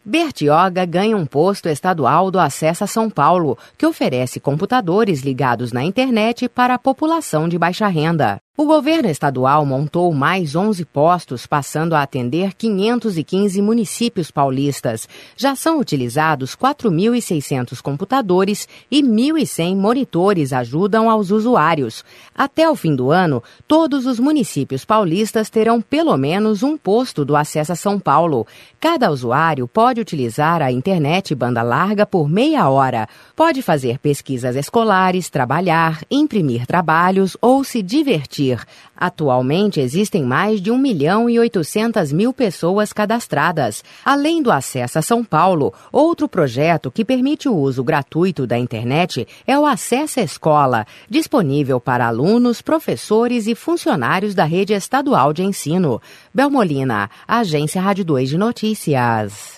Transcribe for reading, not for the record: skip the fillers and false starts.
Bertioga ganha um posto estadual do Acessa São Paulo, que oferece computadores ligados na internet para a população de baixa renda. O governo estadual montou mais 11 postos, passando a atender 515 municípios paulistas. Já são utilizados 4.600 computadores e 1.100 monitores ajudam aos usuários. Até o fim do ano, todos os municípios paulistas terão pelo menos um posto do Acessa São Paulo. Cada usuário pode utilizar a internet banda larga por meia hora. Pode fazer pesquisas escolares, trabalhar, imprimir trabalhos ou se divertir. Atualmente, existem mais de 1.800.000 pessoas cadastradas. Além do Acessa São Paulo, outro projeto que permite o uso gratuito da internet é o Acessa Escola, disponível para alunos, professores e funcionários da rede estadual de ensino. Belmolina, Agência Rádio 2 de Notícias.